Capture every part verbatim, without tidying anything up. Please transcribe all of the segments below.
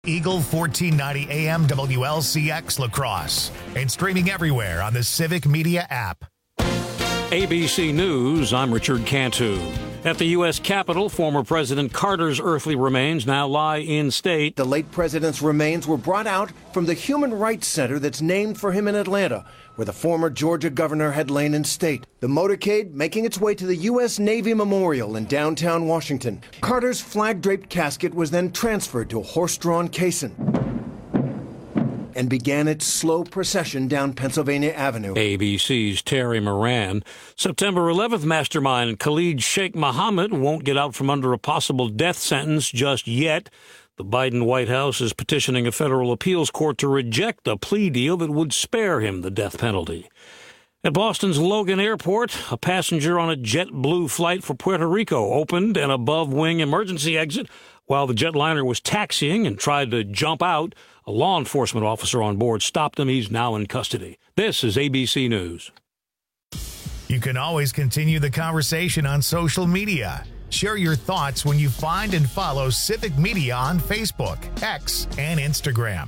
Eagle fourteen ninety A M W L C X La Crosse and streaming everywhere on the Civic Media app. A B C News, I'm Richard Cantu. At the U S Capitol, former President Carter's earthly remains now lie in state. The late president's remains were brought out from the Human Rights Center that's named for him in Atlanta, where the former Georgia governor had lain in state. The motorcade making its way to the U S Navy Memorial in downtown Washington. Carter's flag-draped casket was then transferred to a horse-drawn caisson and began its slow procession down Pennsylvania Avenue. A B C's Terry Moran. September eleventh mastermind Khalid Sheikh Mohammed won't get out from under a possible death sentence just yet. The Biden White House is petitioning a federal appeals court to reject a plea deal that would spare him the death penalty. At Boston's Logan Airport, a passenger on a JetBlue flight for Puerto Rico opened an above-wing emergency exit while the jetliner was taxiing and tried to jump out. A law enforcement officer on board stopped him. He's now in custody. This is A B C News. You can always continue the conversation on social media. Share your thoughts when you find and follow Civic Media on Facebook, X, and Instagram.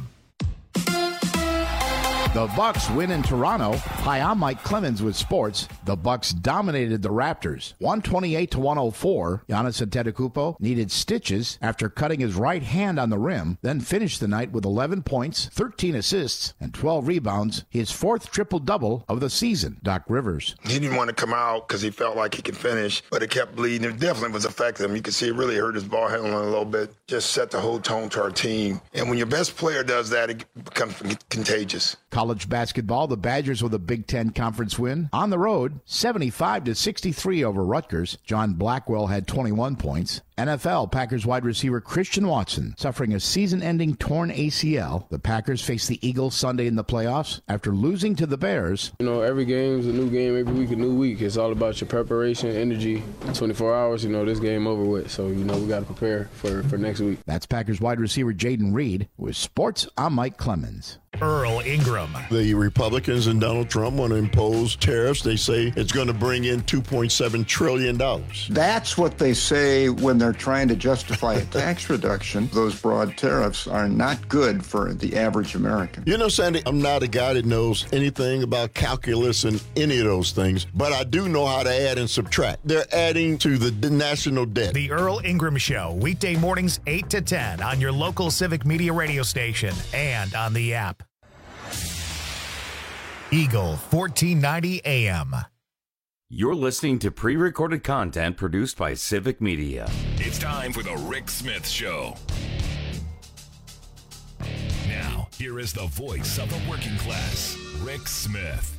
The Bucks win in Toronto. Hi, I'm Mike Clemens with sports. The Bucks dominated the Raptors, one twenty-eight to one oh four. Giannis Antetokounmpo needed stitches after cutting his right hand on the rim, then finished the night with eleven points, thirteen assists, and twelve rebounds, his fourth triple-double of the season. Doc Rivers. He didn't want to come out because he felt like he could finish, but it kept bleeding. It definitely was affecting him. You could see it really hurt his ball handling a little bit, just set the whole tone to our team. And when your best player does that, it becomes contagious. College basketball, the Badgers with a Big Ten Conference win. On the road, seventy-five to sixty-three over Rutgers. John Blackwell had twenty-one points. N F L, Packers wide receiver Christian Watson suffering a season-ending torn A C L. The Packers face the Eagles Sunday in the playoffs after losing to the Bears. You know, every game's a new game, every week a new week. It's all about your preparation, energy. twenty-four hours, you know, this game over with. So, you know, we got to prepare for, for next week. That's Packers wide receiver Jaden Reed. With sports, I'm Mike Clemens. Earl Ingram. The Republicans and Donald Trump want to impose tariffs. They say it's going to bring in two point seven trillion dollars. That's what they say when they're trying to justify a tax reduction. Those broad tariffs are not good for the average American. You know, Sandy, I'm not a guy that knows anything about calculus and any of those things, but I do know how to add and subtract. They're adding to the national debt. The Earl Ingram Show, weekday mornings eight to ten on your local Civic Media radio station and on the app. Eagle fourteen ninety A M. You're listening to pre-recorded content produced by Civic Media. It's time for the Rick Smith Show. Now, here is the voice of the working class, Rick Smith.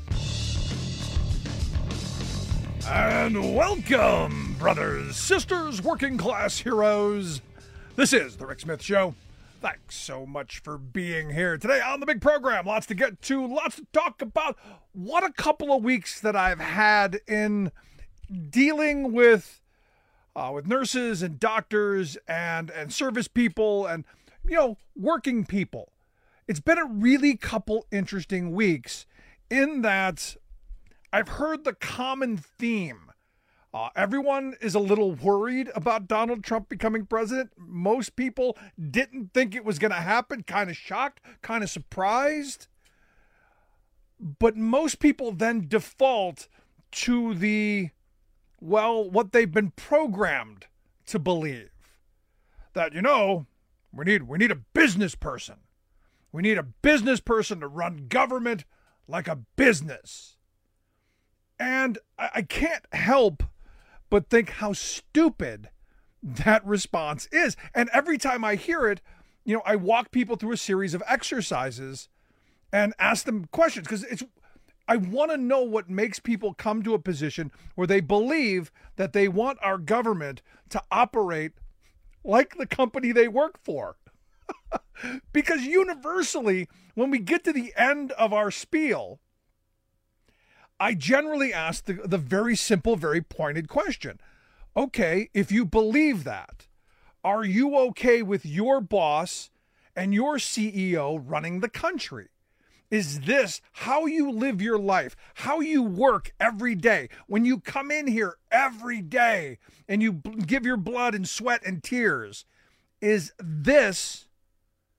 And welcome, brothers, sisters, working class heroes. This is the Rick Smith Show. Thanks so much for being here today on the big program. Lots to get to, lots to talk about. What a couple of weeks that I've had in dealing with uh, with nurses and doctors and, and service people and, you know, working people. It's been a really couple interesting weeks in that I've heard the common theme. Uh, everyone is a little worried about Donald Trump becoming president. Most people didn't think it was going to happen, kind of shocked, kind of surprised. But most people then default to the, well, what they've been programmed to believe. That, you know, we need we need a business person. We need a business person to run government like a business. And I, I can't help but think how stupid that response is. And every time I hear it, you know, I walk people through a series of exercises and ask them questions because it's, I want to know what makes people come to a position where they believe that they want our government to operate like the company they work for. Because universally, when we get to the end of our spiel, I generally ask the, the very simple, very pointed question. Okay, if you believe that, are you okay with your boss and your C E O running the country? Is this how you live your life, how you work every day? When you come in here every day and you b- give your blood and sweat and tears, is this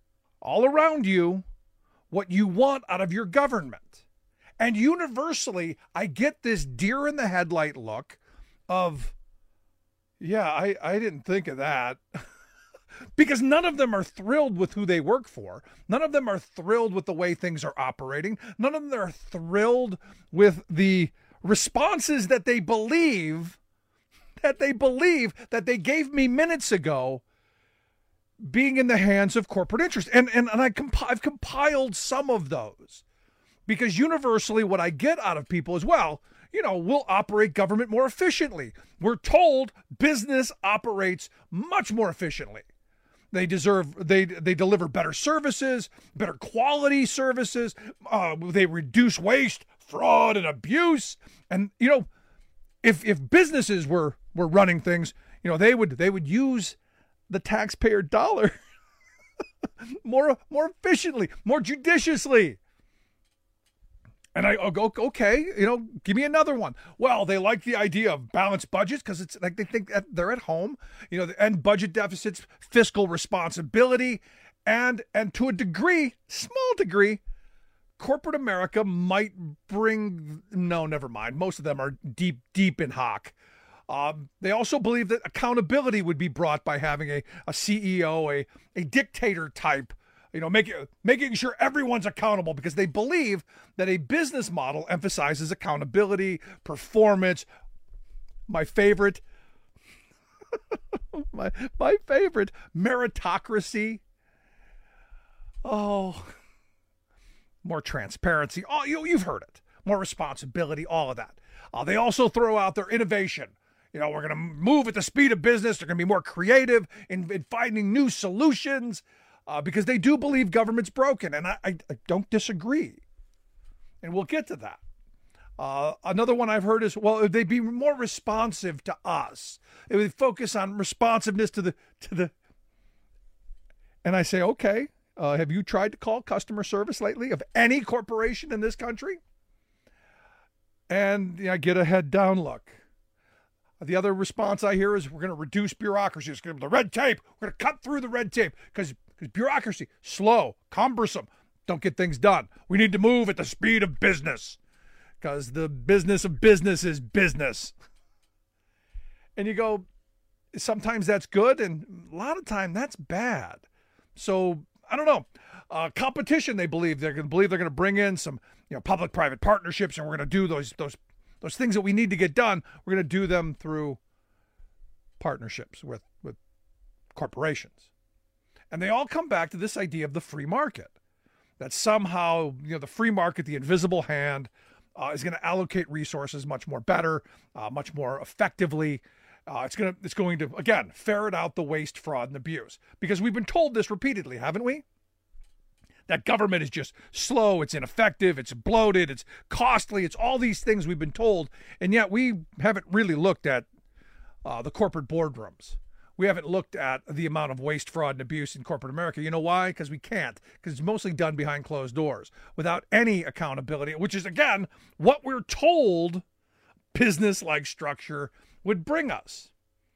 all around you what you want out of your government. And universally, I get this deer in the headlight look of, yeah, I, I didn't think of that. Because none of them are thrilled with who they work for. None of them are thrilled with the way things are operating. None of them are thrilled with the responses that they believe, that they believe that they gave me minutes ago being in the hands of corporate interest. And, and, and I comp- I've compiled some of those because universally what I get out of people is, well, you know, we'll operate government more efficiently. We're told business operates much more efficiently. They deserve, they they deliver better services, better quality services. Uh, they reduce waste, fraud, and abuse. And, you know, if if businesses were were running things, you know, they would they would use the taxpayer dollar more more efficiently, more judiciously. And I go, okay, you know, give me another one. Well, they like the idea of balanced budgets because it's like they think that they're at home, you know, and budget deficits, fiscal responsibility, and and to a degree, small degree, corporate America might bring, no, never mind. Most of them are deep, deep in hock. Um, they also believe that accountability would be brought by having a, a C E O, a, a dictator type, you know, make, making sure everyone's accountable because they believe that a business model emphasizes accountability, performance. My favorite, my, my favorite, meritocracy. Oh, more transparency. Oh, you, you've heard it. More responsibility, all of that. Uh, they also throw out their innovation. You know, we're going to move at the speed of business. They're going to be more creative in, in finding new solutions. Uh, because they do believe government's broken, and I, I, I don't disagree. And we'll get to that. Uh, another one I've heard is, well, they'd be more responsive to us. It would focus on responsiveness to the to the. And I say, okay, uh, have you tried to call customer service lately of any corporation in this country? And you know, I get a head down look. The other response I hear is, we're going to reduce bureaucracy. It's going to be the red tape. We're going to cut through the red tape because because bureaucracy, slow, cumbersome, don't get things done. We need to move at the speed of business because the business of business is business. And you go, sometimes that's good, and a lot of time that's bad. So I don't know. Uh, competition, they believe they're going to believe they're going to bring in some, you know, public-private partnerships, and we're going to do those those those things that we need to get done. We're going to do them through partnerships with with corporations. And they all come back to this idea of the free market, that somehow, you know, the free market, the invisible hand, uh, is going to allocate resources much more better, uh, much more effectively. Uh, it's going to, it's going to, again, ferret out the waste, fraud, and abuse. Because we've been told this repeatedly, haven't we? That government is just slow, it's ineffective, it's bloated, it's costly, it's all these things we've been told. And yet we haven't really looked at uh, the corporate boardrooms. We haven't looked at the amount of waste, fraud, and abuse in corporate America. You know why? Because we can't. Because it's mostly done behind closed doors without any accountability, which is, again, what we're told business-like structure would bring us.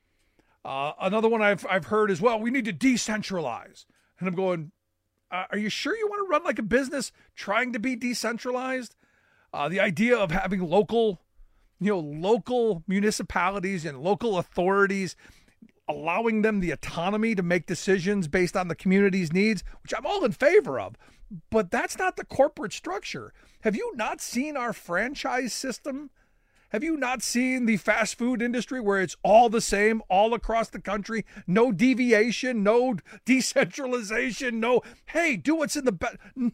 Uh, another one I've, I've heard is, well, we need to decentralize. And I'm going, uh, are you sure you want to run like a business trying to be decentralized? Uh, the idea of having local, you know, local municipalities and local authorities, allowing them the autonomy to make decisions based on the community's needs, which I'm all in favor of, but that's not the corporate structure. Have you not seen our franchise system? Have you not seen the fast food industry where it's all the same all across the country? No deviation, no decentralization, no, hey, do what's in the best.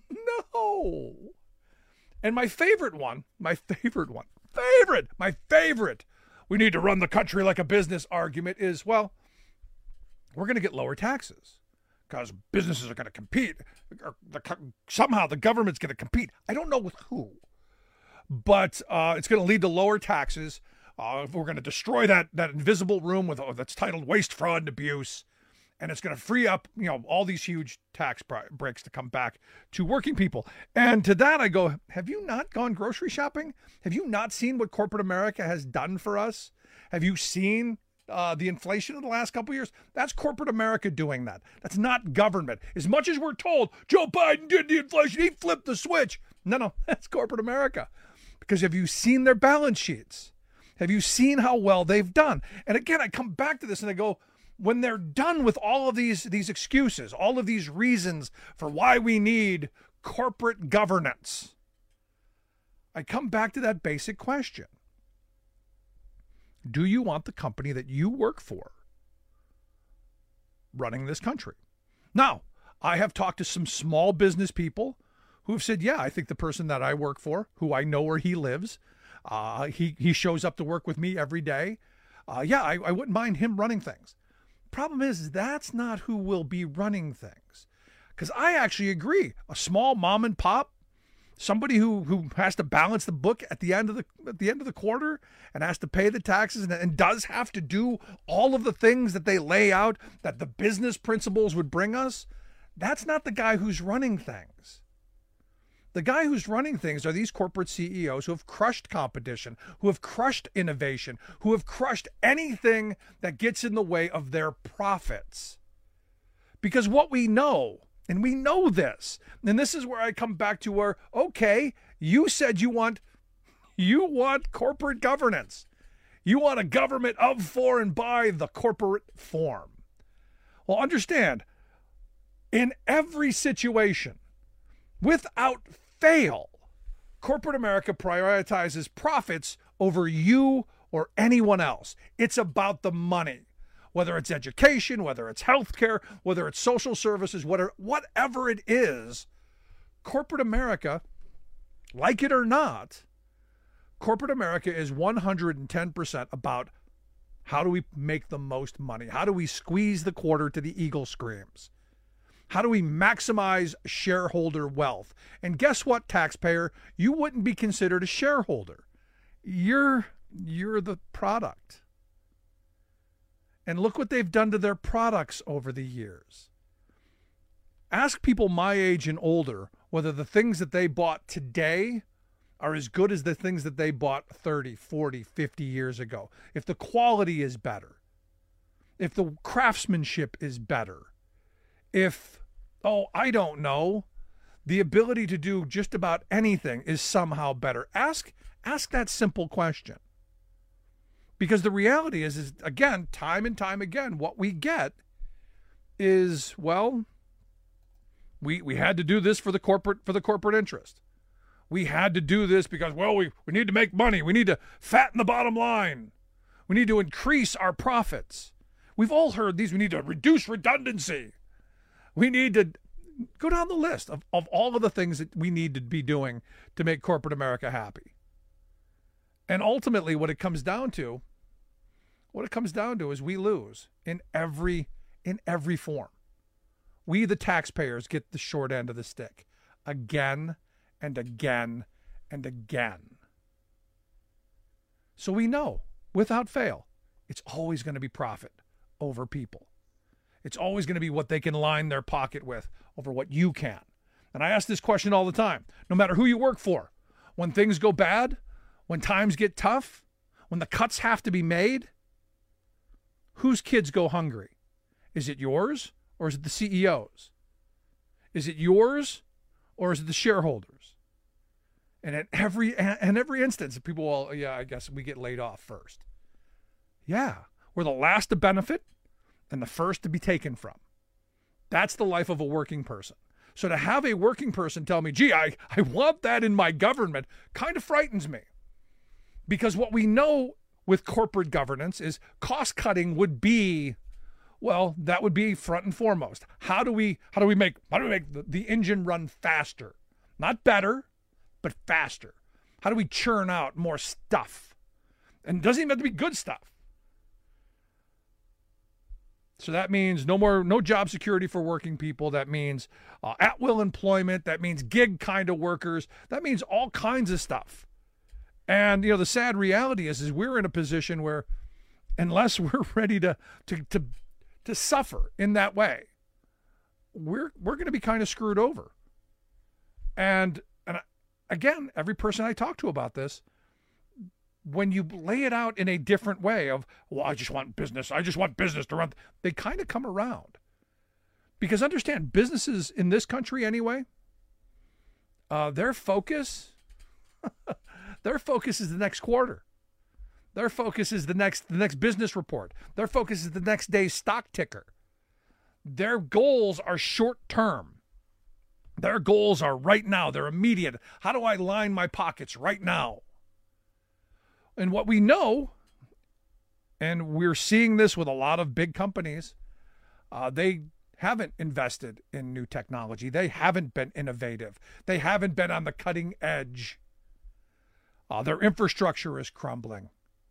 No. And my favorite one, my favorite one, favorite, my favorite, we need to run the country like a business argument is, well, we're going to get lower taxes because businesses are going to compete. Or the, somehow the government's going to compete. I don't know with who, but uh, it's going to lead to lower taxes. Uh, we're going to destroy that that invisible room with uh, that's titled waste, fraud, and abuse, and it's going to free up, you know, all these huge tax breaks to come back to working people. And to that I go, have you not gone grocery shopping? Have you not seen what corporate America has done for us? Have you seen uh, the inflation of the last couple of years, that's corporate America doing that. That's not government. As much as we're told Joe Biden did the inflation, he flipped the switch. No, no, that's corporate America. Because have you seen their balance sheets? Have you seen how well they've done? And again, I come back to this and I go, when they're done with all of these, these excuses, all of these reasons for why we need corporate governance, I come back to that basic question. Do you want the company that you work for running this country? Now, I have talked to some small business people who have said, yeah, I think the person that I work for, who I know where he lives, uh, he, he shows up to work with me every day. Uh, yeah, I, I wouldn't mind him running things. Problem is, that's not who will be running things. Because I actually agree. A small mom and pop, somebody who, who has to balance the book at the end of the at the end of the quarter and has to pay the taxes and, and does have to do all of the things that they lay out that the business principles would bring us, that's not the guy who's running things. The guy who's running things are these corporate C E Os who have crushed competition, who have crushed innovation, who have crushed anything that gets in the way of their profits. Because what we know, and we know this, and this is where I come back to where, okay, you said you want, you want corporate governance. You want a government of, for, and by the corporate form. Well, understand, in every situation, without fail, corporate America prioritizes profits over you or anyone else. It's about the money. Whether it's education, whether it's healthcare, whether it's social services, whatever, whatever it is, corporate America, like it or not, corporate America is one hundred ten percent about how do we make the most money? How do we squeeze the quarter to the eagle screams? How do we maximize shareholder wealth? And guess what, taxpayer? You wouldn't be considered a shareholder. You're, you're the product. And look what they've done to their products over the years. Ask people my age and older whether the things that they bought today are as good as the things that they bought thirty, forty, fifty years ago. If the quality is better, if the craftsmanship is better, if, oh, I don't know, the ability to do just about anything is somehow better. Ask, ask that simple question. Because the reality is, is, again, time and time again, what we get is, well, we we had to do this for the corporate for the corporate interest. We had to do this because, well, we, we need to make money. We need to fatten the bottom line. We need to increase our profits. We've all heard these. We need to reduce redundancy. We need to go down the list of, of all of the things that we need to be doing to make corporate America happy. And ultimately, what it comes down to, what it comes down to is we lose in every in every form. We, the taxpayers, get the short end of the stick again and again and again. So we know, without fail, it's always going to be profit over people. It's always going to be what they can line their pocket with over what you can. And I ask this question all the time, no matter who you work for. When things go bad, when times get tough, when the cuts have to be made, whose kids go hungry? Is it yours or is it the C E O's? Is it yours or is it the shareholders? And at every in every instance, people, well, yeah, I guess we get laid off first. Yeah, we're the last to benefit and the first to be taken from. That's the life of a working person. So to have a working person tell me, gee, I, I want that in my government, kind of frightens me. Because what we know with corporate governance is cost cutting would be, well, that would be front and foremost. How do we how do we make how do we make the, the engine run faster? Not better, but faster. How do we churn out more stuff? And it doesn't even have to be good stuff. So that means no more, no job security for working people. That means uh, at-will employment. That means gig kind of workers. That means all kinds of stuff. And, you know, the sad reality is, is we're in a position where unless we're ready to, to, to, to suffer in that way, we're, we're going to be kind of screwed over. And, and again, every person I talk to about this, when you lay it out in a different way of, well, I just want business, I just want business to run, they kind of come around. Because understand, businesses in this country anyway, uh, their focus, their focus is the next quarter. Their focus is the next the next business report. Their focus is the next day's stock ticker. Their goals are short term. Their goals are right now. They're immediate. How do I line my pockets right now? And what we know, and we're seeing this with a lot of big companies, uh, they haven't invested in new technology. They haven't been innovative. They haven't been on the cutting edge. Uh, their infrastructure is crumbling.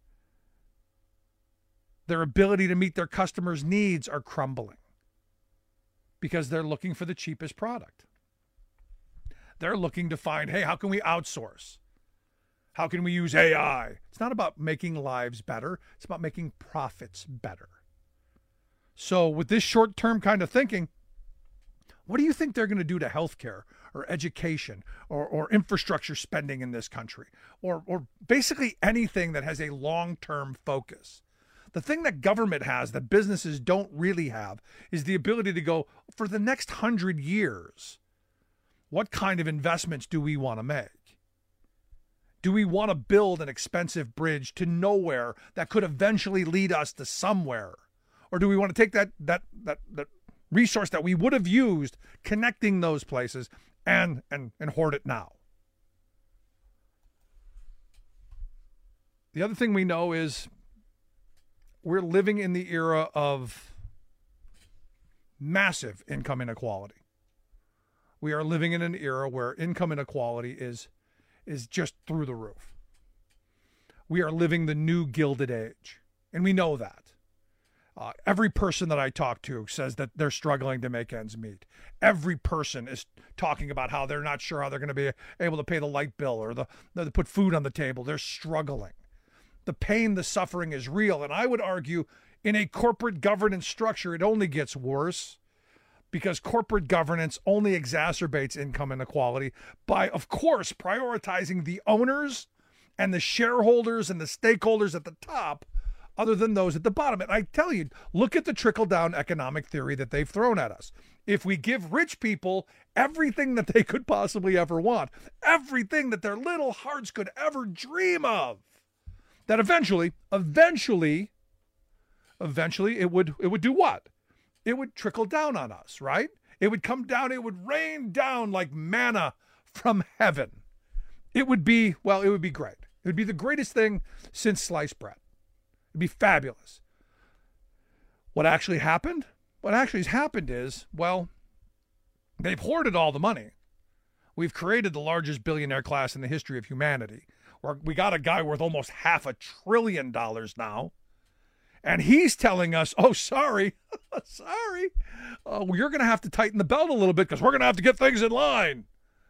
Their ability to meet their customers' needs are crumbling because they're looking for the cheapest product. They're looking to find, hey, how can we outsource? How can we use A I? It's not about making lives better. It's about making profits better. So with this short-term kind of thinking, what do you think they're going to do to healthcare or education or, or infrastructure spending in this country, or, or basically anything that has a long-term focus? The thing that government has that businesses don't really have is the ability to go, for the next hundred years, what kind of investments do we want to make? Do we want to build an expensive bridge to nowhere that could eventually lead us to somewhere? Or do we want to take that that that that resource that we would have used connecting those places and and and hoard it now? The other thing we know is we're living in the era of massive income inequality. We are living in an era where income inequality is is just through the roof. We are living the new Gilded Age, and we know that. Uh, every person that I talk to says that they're struggling to make ends meet. Every person is talking about how they're not sure how they're going to be able to pay the light bill or the, the to put food on the table. They're struggling. The pain, the suffering is real. And I would argue in a corporate governance structure, it only gets worse because corporate governance only exacerbates income inequality by, of course, prioritizing the owners and the shareholders and the stakeholders at the top other than those at the bottom. And I tell you, look at the trickle-down economic theory that they've thrown at us. If we give rich people everything that they could possibly ever want, everything that their little hearts could ever dream of, that eventually, eventually, eventually it would it would do what? It would trickle down on us, right? It would come down, it would rain down like manna from heaven. It would be, well, it would be great. It would be the greatest thing since sliced bread. It'd be fabulous. What actually happened? What actually has happened is, well, they've hoarded all the money. We've created the largest billionaire class in the history of humanity. Where we got a guy worth almost half a trillion dollars now. And he's telling us, oh, sorry, sorry, uh, well, you're going to have to tighten the belt a little bit because we're going to have to get things in line.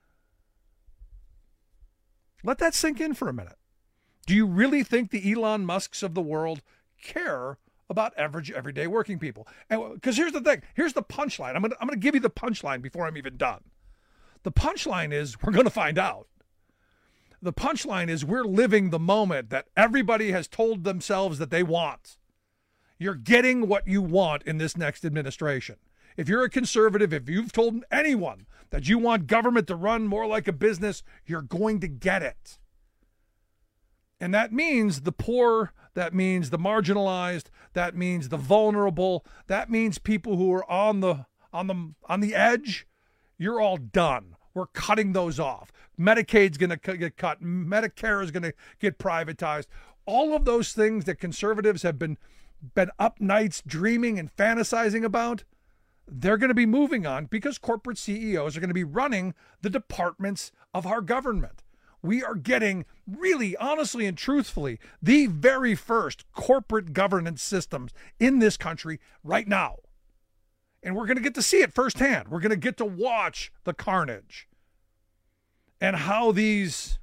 Let that sink in for a minute. Do you really think the Elon Musks of the world care about average, everyday working people? And because here's the thing. Here's the punchline. I'm going to I'm going to give you the punchline before I'm even done. The punchline is we're going to find out. The punchline is we're living the moment that everybody has told themselves that they want. You're getting what you want in this next administration. If you're a conservative, if you've told anyone that you want government to run more like a business, you're going to get it. And that means the poor, that means the marginalized, that means the vulnerable, that means people who are on the on the on the edge. You're all done. We're cutting those off. Medicaid's going to get cut. Medicare is going to get privatized. All of those things that conservatives have been been up nights dreaming and fantasizing about, they're going to be moving on because corporate C E Os are going to be running the departments of our government. We are getting really, honestly and truthfully, the very first corporate governance systems in this country right now. And we're going to get to see it firsthand. We're going to get to watch the carnage and how these,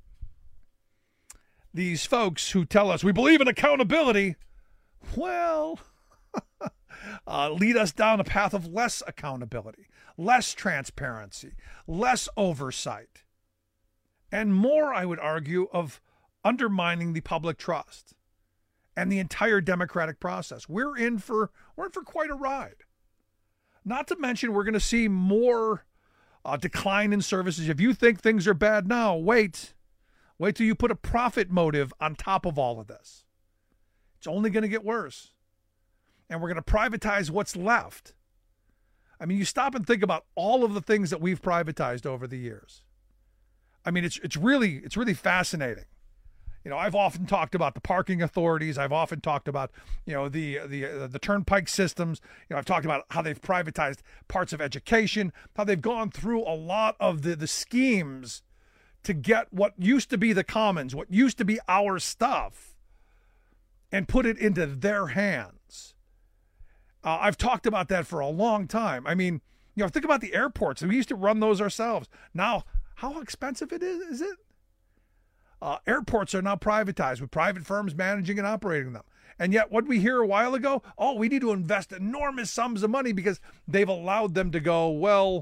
these folks who tell us we believe in accountability, well, uh, lead us down a path of less accountability, less transparency, less oversight, and more, I would argue, of undermining the public trust and the entire democratic process. We're in for we're in for quite a ride. Not to mention, we're going to see more uh, decline in services. If you think things are bad now, wait. Wait till you put a profit motive on top of all of this. It's only going to get worse. And we're going to privatize what's left. I mean, you stop and think about all of the things that we've privatized over the years. I mean, it's it's really it's really fascinating. You know, I've often talked about the parking authorities. I've often talked about, you know, the the uh, the turnpike systems. You know, I've talked about how they've privatized parts of education, how they've gone through a lot of the the schemes to get what used to be the commons, what used to be our stuff, and put it into their hands. Uh, I've talked about that for a long time. I mean, you know, think about the airports. We used to run those ourselves. Now, how expensive it is, is it? Uh, airports are now privatized with private firms managing and operating them. And yet, what did we hear a while ago? Oh, we need to invest enormous sums of money because they've allowed them to go, well,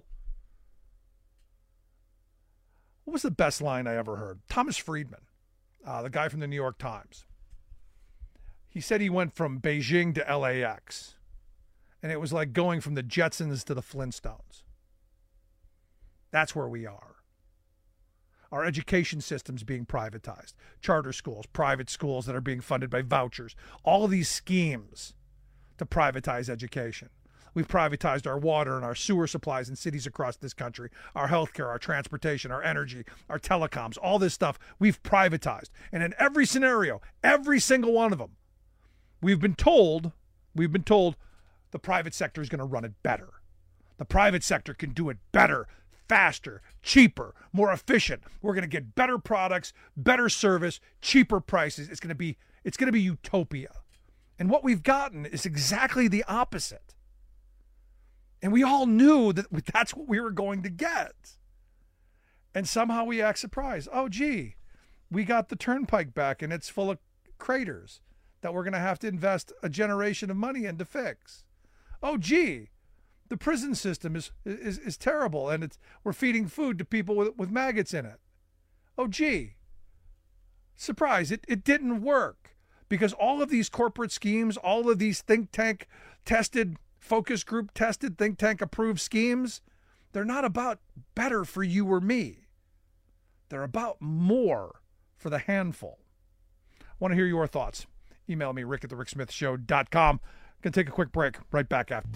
what was the best line I ever heard? Thomas Friedman, uh, the guy from the New York Times. He said he went from Beijing to L A X. And it was like going from the Jetsons to the Flintstones. That's where we are. Our education system's being privatized. Charter schools, private schools that are being funded by vouchers. All of these schemes to privatize education. We've privatized our water and our sewer supplies in cities across this country, our healthcare, our transportation, our energy, our telecoms, all this stuff we've privatized. And in every scenario, every single one of them, we've been told, we've been told the private sector is going to run it better. The private sector can do it better, faster, cheaper, more efficient. We're going to get better products, better service, cheaper prices. It's going to be it's going to be utopia. And what we've gotten is exactly the opposite. And we all knew that that's what we were going to get. And somehow we act surprised. Oh, gee, we got the turnpike back and it's full of craters that we're going to have to invest a generation of money in to fix. Oh, gee, the prison system is is is terrible, and it's we're feeding food to people with, with maggots in it. Oh, gee, surprise, it, it didn't work because all of these corporate schemes, all of these think tank tested, focus group tested, think tank approved schemes, they're not about better for you or me. They're about more for the handful. I want to hear your thoughts. Email me, rick at the rick smith show dot com. Going to take a quick break. Right back after.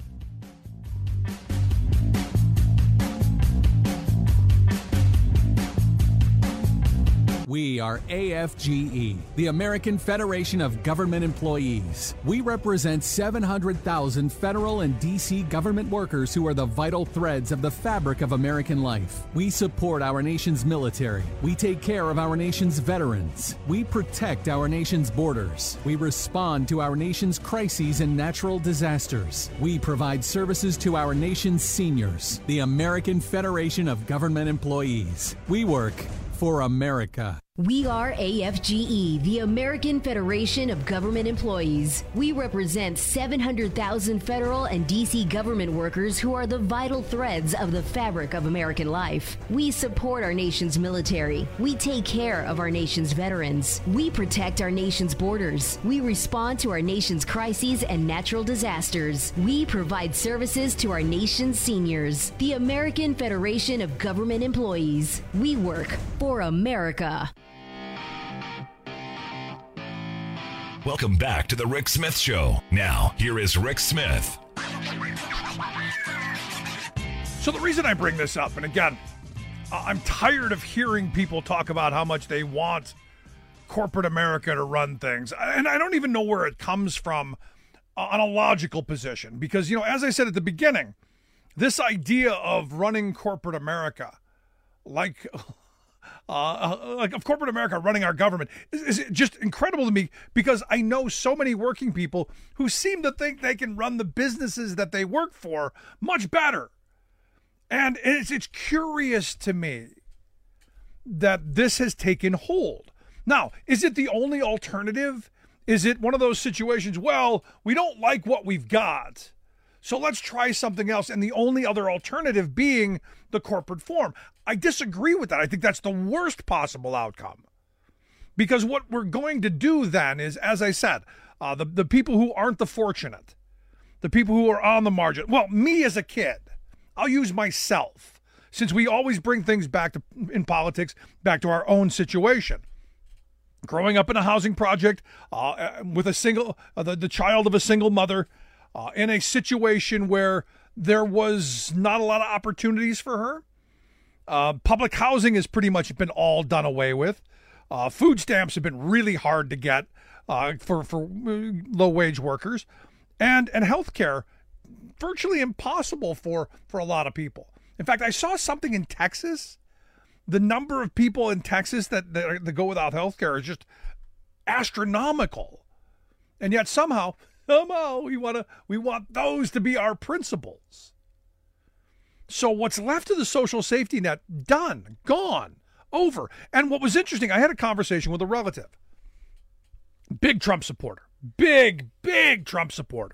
We are A F G E, the American Federation of Government Employees. We represent seven hundred thousand federal and D C government workers who are the vital threads of the fabric of American life. We support our nation's military. We take care of our nation's veterans. We protect our nation's borders. We respond to our nation's crises and natural disasters. We provide services to our nation's seniors. The American Federation of Government Employees. We work for America. We are A F G E, the American Federation of Government Employees. We represent seven hundred thousand federal and D C government workers who are the vital threads of the fabric of American life. We support our nation's military. We take care of our nation's veterans. We protect our nation's borders. We respond to our nation's crises and natural disasters. We provide services to our nation's seniors. The American Federation of Government Employees. We work for America. Welcome back to the Rick Smith Show. Now, here is Rick Smith. So the reason I bring this up, and again, I'm tired of hearing people talk about how much they want corporate America to run things. And I don't even know where it comes from on a logical position. Because, you know, as I said at the beginning, this idea of running corporate America, like... Uh, like of corporate America running our government is, is just incredible to me because I know so many working people who seem to think they can run the businesses that they work for much better. And it's, it's curious to me that this has taken hold. Now, is it the only alternative? Is it one of those situations, well, we don't like what we've got, so let's try something else, and the only other alternative being the corporate form? I disagree with that. I think that's the worst possible outcome. Because what we're going to do then is, as I said, uh, the, the people who aren't the fortunate, the people who are on the margin, well, me as a kid, I'll use myself, since we always bring things back to, in politics, back to our own situation. Growing up in a housing project uh, with a single, uh, the, the child of a single mother, uh, in a situation where there was not a lot of opportunities for her. Uh, public housing has pretty much been all done away with. Uh, food stamps have been really hard to get uh, for, for low-wage workers. And, and health care, virtually impossible for, for a lot of people. In fact, I saw something in Texas. The number of people in Texas that, that, are, that go without health care is just astronomical. And yet somehow, somehow we want to we want those to be our principles. So what's left of the social safety net, done, gone, over. And what was interesting, I had a conversation with a relative. Big Trump supporter. Big, big Trump supporter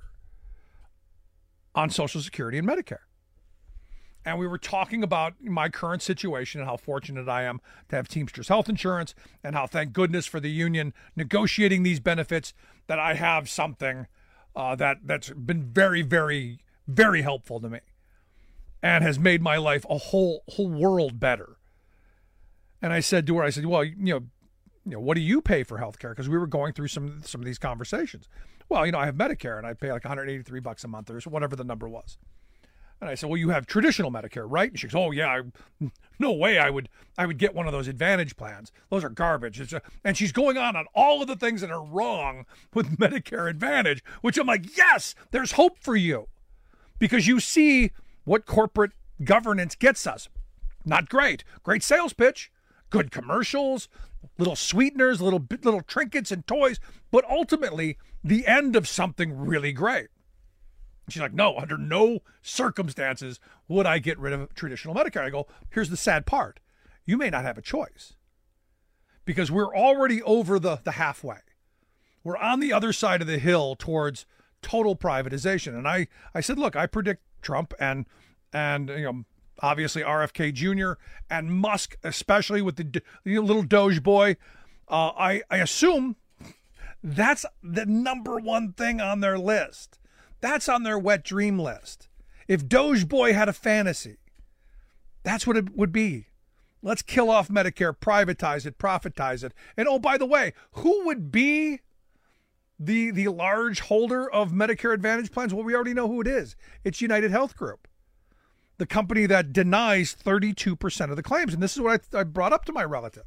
on Social Security and Medicare. And we were talking about my current situation and how fortunate I am to have Teamsters health insurance and how, thank goodness for the union negotiating these benefits, that I have something uh, that, that's been very, very, very helpful to me and has made my life a whole whole world better. And I said to her, I said, well, you know, you know, what do you pay for health care? Because we were going through some some of these conversations. Well, you know, I have Medicare and I pay like one hundred eighty-three bucks a month or whatever the number was. And I said, well, you have traditional Medicare, right? And she goes, oh, yeah, I, no way I would I would get one of those Advantage plans. Those are garbage. It's a, and she's going on on all of the things that are wrong with Medicare Advantage, which I'm like, yes, there's hope for you. Because you see what corporate governance gets us. Not great. Great sales pitch, good commercials, little sweeteners, little little trinkets and toys, but ultimately the end of something really great. She's like, no, under no circumstances would I get rid of traditional Medicare. I go, here's the sad part. You may not have a choice because we're already over the, the halfway. We're on the other side of the hill towards total privatization. And I, I said, look, I predict Trump and, and you know, obviously R F K Junior and Musk, especially with the, the little Doge boy. Uh, I, I assume that's the number one thing on their list. That's on their wet dream list. If Doge Boy had a fantasy, that's what it would be. Let's kill off Medicare, privatize it, profitize it. And oh, by the way, who would be the the large holder of Medicare Advantage plans? Well, we already know who it is. It's United Health Group, the company that denies thirty-two percent of the claims. And this is what I, I brought up to my relative.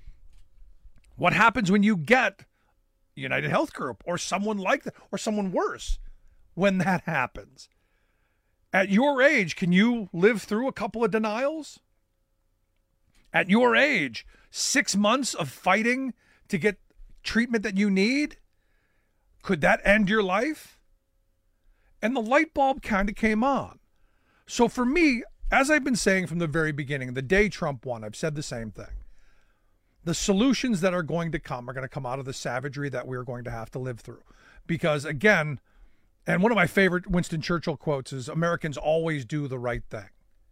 What happens when you get United Health Group or someone like that or someone worse? When that happens, at your age, can you live through a couple of denials? At your age, six months of fighting to get treatment that you need, could that end your life? And the light bulb kind of came on. So for me, as I've been saying from the very beginning, the day Trump won, I've said the same thing. The solutions that are going to come are going to come out of the savagery that we're going to have to live through. Because again, and one of my favorite Winston Churchill quotes is, Americans always do the right thing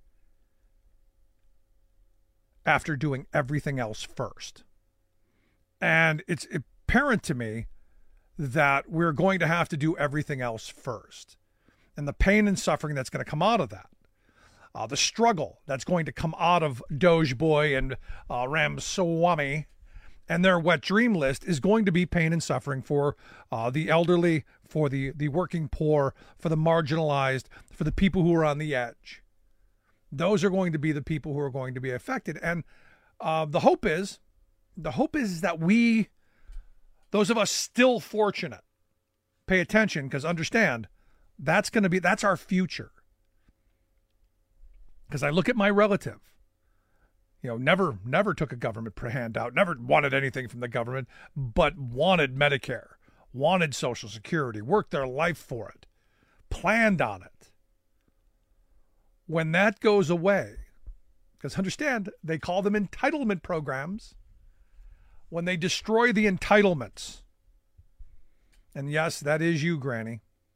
after doing everything else first. And it's apparent to me that we're going to have to do everything else first. And the pain and suffering that's going to come out of that, uh, the struggle that's going to come out of Doge Boy and uh, Ramaswamy and their wet dream list is going to be pain and suffering for uh, the elderly, for the, the working poor, for the marginalized, for the people who are on the edge. Those are going to be the people who are going to be affected. And uh, the hope is, the hope is that we, those of us still fortunate, pay attention, because understand, that's going to be, that's our future. Because I look at my relative, you know, never, never took a government handout, never wanted anything from the government, but wanted Medicare, wanted Social Security, worked their life for it, planned on it. When that goes away, because understand, they call them entitlement programs. When they destroy the entitlements, and yes, that is you, Granny,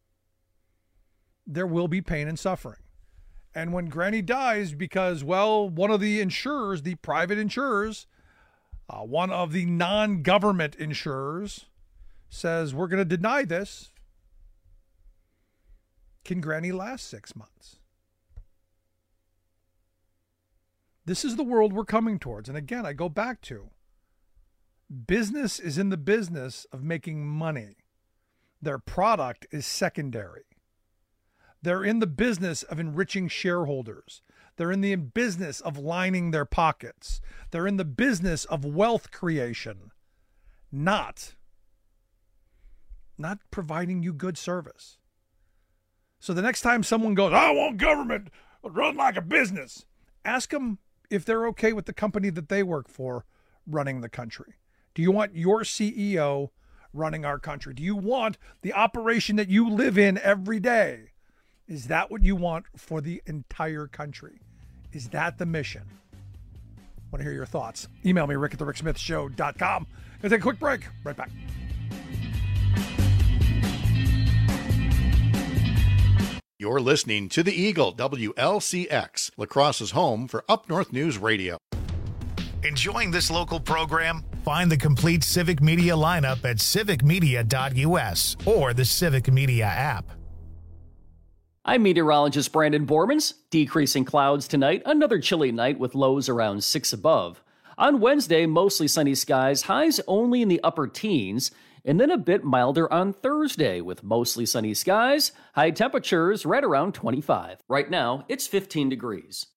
there will be pain and suffering. And when Granny dies because, well, one of the insurers, the private insurers, Uh, one of the non-government insurers says, we're going to deny this. Can Granny last six months? This is the world we're coming towards. And again, I go back to business is in the business of making money. Their product is secondary. They're in the business of enriching shareholders. They're in the business of lining their pockets. They're in the business of wealth creation, not, not providing you good service. So the next time someone goes, I want government run like a business, ask them if they're okay with the company that they work for running the country. Do you want your C E O running our country? Do you want the operation that you live in every day? Is that what you want for the entire country? Is that the mission? I want to hear your thoughts. Email me, rick at the rick smith show dot com. Gonna take a quick break. Right back. You're listening to The Eagle, W L C X, La Crosse's home for Up North News Radio. Enjoying this local program? Find the complete Civic Media lineup at civic media dot u s or the Civic Media app. I'm meteorologist Brandon Bormans. Decreasing clouds tonight, another chilly night with lows around six above. On Wednesday, mostly sunny skies, highs only in the upper teens. And then a bit milder on Thursday with mostly sunny skies, high temperatures right around twenty-five. Right now, it's fifteen degrees.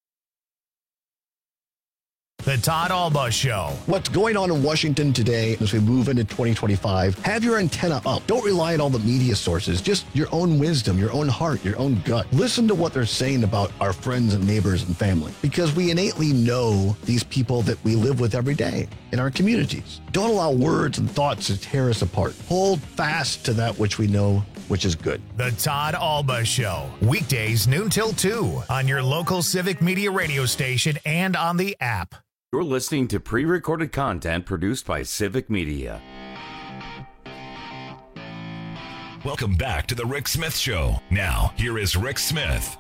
The Todd Alba Show. What's going on in Washington today as we move into twenty twenty-five? Have your antenna up. Don't rely on all the media sources. Just your own wisdom, your own heart, your own gut. Listen to what they're saying about our friends and neighbors and family, because we innately know these people that we live with every day in our communities. Don't allow words and thoughts to tear us apart. Hold fast to that which we know, which is good. The Todd Alba Show. Weekdays noon till two on your local Civic Media radio station and on the app. You're listening to pre-recorded content produced by Civic Media. Welcome back to the Rick Smith Show. Now, here is Rick Smith.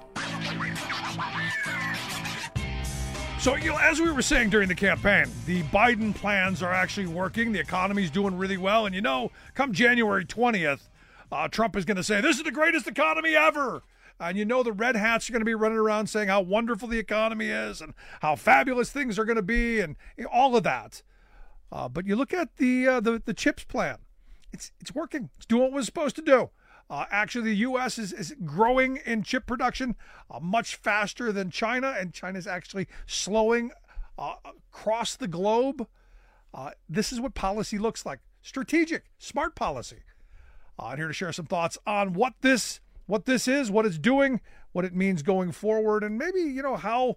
So, you know, as we were saying during the campaign, the Biden plans are actually working. The economy's doing really well. And, you know, come January twentieth, uh, Trump is going to say, this is the greatest economy ever. And you know the red hats are going to be running around saying how wonderful the economy is and how fabulous things are going to be and you know, all of that. Uh, but you look at the, uh, the the CHIPS plan. It's it's working. It's doing what it was supposed to do. Uh, actually, the U S is, is growing in chip production uh, much faster than China, and China's actually slowing uh, across the globe. Uh, this is what policy looks like. Strategic, smart policy. Uh, I'm here to share some thoughts on what this what this is, what it's doing, what it means going forward, and maybe, you know, how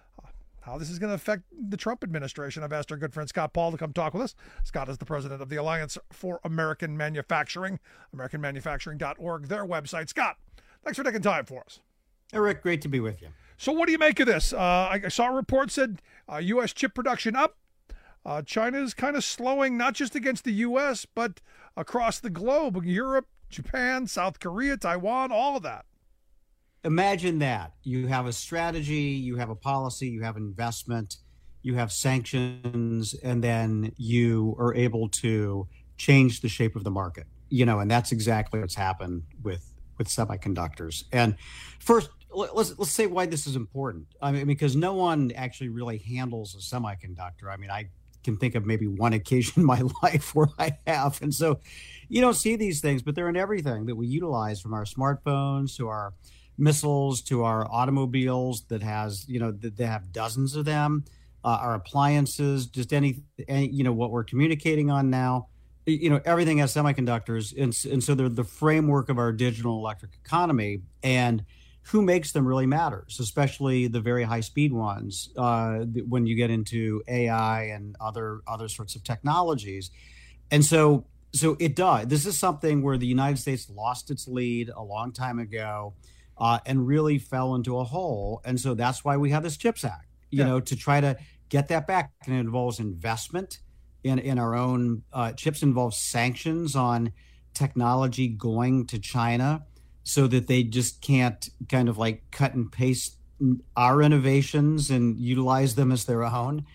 how this is going to affect the Trump administration. I've asked our good friend Scott Paul to come talk with us. Scott is the president of the Alliance for American Manufacturing, american manufacturing dot org, their website. Scott, thanks for taking time for us. Eric, great to be with you. So what do you make of this? Uh, I, I saw a report said uh, U S chip production up. Uh, China is kind of slowing, not just against the U S, but across the globe, Europe, Japan, South Korea, Taiwan, all of that. Imagine that. You have a strategy, you have a policy, you have investment, you have sanctions, and then you are able to change the shape of the market. You know, and that's exactly what's happened with, with semiconductors. And first, let's let's say why this is important. I mean, because no one actually really handles a semiconductor. I mean, I can think of maybe one occasion in my life where I have. And so you don't see these things, but they're in everything that we utilize, from our smartphones to our missiles to our automobiles that has, you know, that they have dozens of them, uh, our appliances, just any, any, you know, what we're communicating on now, you know, everything has semiconductors. And, and so they're the framework of our digital electric economy, and who makes them really matters, especially the very high speed ones, uh, when you get into A I and other, other sorts of technologies. And so, so it does. This is something where the United States lost its lead a long time ago. Uh, and really fell into a hole. And so that's why we have this CHIPS Act, you yeah. know, to try to get that back. And it involves investment in, in our own uh, CHIPS, involves sanctions on technology going to China so that they just can't kind of like cut and paste our innovations and utilize them as their own.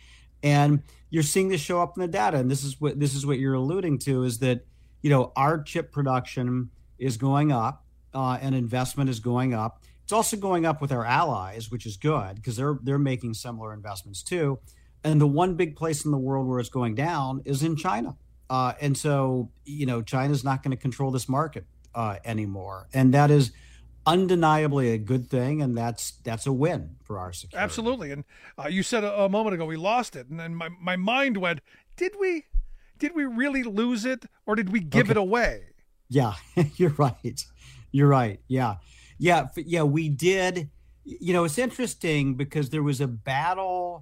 And you're seeing this show up in the data. And this is what this is what you're alluding to, is that, you know, our chip production is going up uh, and investment is going up. It's also going up with our allies, which is good because they're they're making similar investments too. And the one big place in the world where it's going down is in China. Uh, and so, you know, China's not going to control this market uh, anymore. And that is undeniably a good thing. And that's that's a win for our security. Absolutely. And uh, you said a, a moment ago, we lost it. And then my, my mind went, did we, did we really lose it or did we give okay. it away? Yeah, you're right. You're right. Yeah. Yeah. Yeah. We did. You know, it's interesting because there was a battle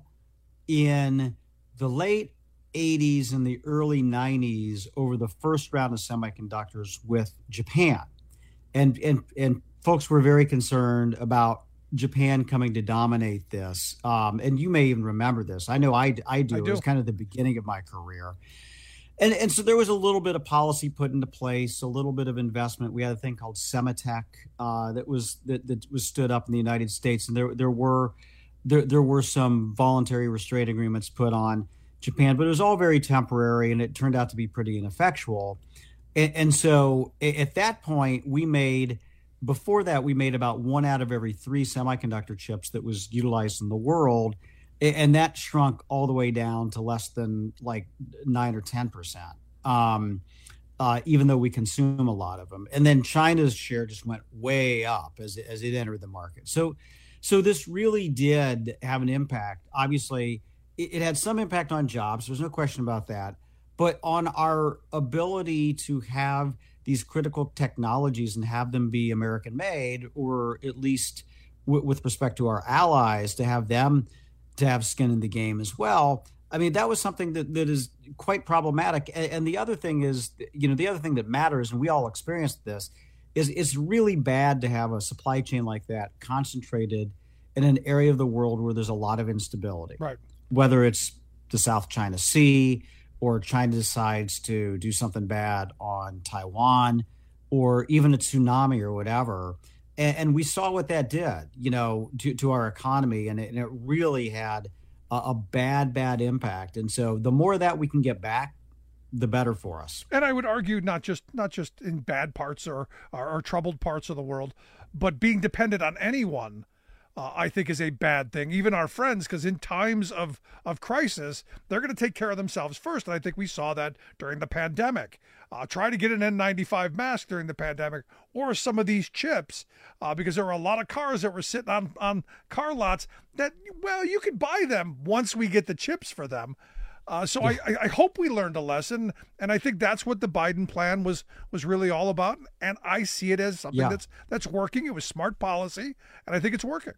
in the late eighties and the early nineties over the first round of semiconductors with Japan. And, and, and folks were very concerned about Japan coming to dominate this. Um, and you may even remember this. I know I, I do. I do. It was kind of the beginning of my career. And, and so there was a little bit of policy put into place, a little bit of investment. We had a thing called Sematech uh, that was that, that was stood up in the United States. And there there were there, there were some voluntary restraint agreements put on Japan, but it was all very temporary, and it turned out to be pretty ineffectual. And, and so at that point, we made, before that, we made about one out of every three semiconductor chips that was utilized in the world. And that shrunk all the way down to less than like nine or ten percent, um, uh, even though we consume a lot of them. And then China's share just went way up as it, as it entered the market. So, so this really did have an impact. Obviously, it, it had some impact on jobs. There's no question about that. But on our ability to have these critical technologies and have them be American made, or at least w- with respect to our allies, to have them to have skin in the game as well. I mean, that was something that, that is quite problematic. And, and the other thing is, you know, the other thing that matters, and we all experienced this, is it's really bad to have a supply chain like that concentrated in an area of the world where there's a lot of instability. Right. Whether it's the South China Sea, or China decides to do something bad on Taiwan, or even a tsunami or whatever. And, and we saw what that did, you know, to, to our economy, and it, and it really had a, a bad, bad impact. And so the more of that we can get back, the better for us. And I would argue not just not just in bad parts or, or, or troubled parts of the world, but being dependent on anyone, uh, I think is a bad thing. Even our friends, because in times of, of crisis, they're going to take care of themselves first. And I think we saw that during the pandemic. Uh, try to get an N ninety-five mask during the pandemic, or some of these chips, uh, because there were a lot of cars that were sitting on, on car lots that, well, you could buy them once we get the chips for them. Uh, so yeah. I, I hope we learned a lesson, and I think that's what the Biden plan was was really all about. And I see it as something yeah. that's that's working. It was smart policy, and I think it's working.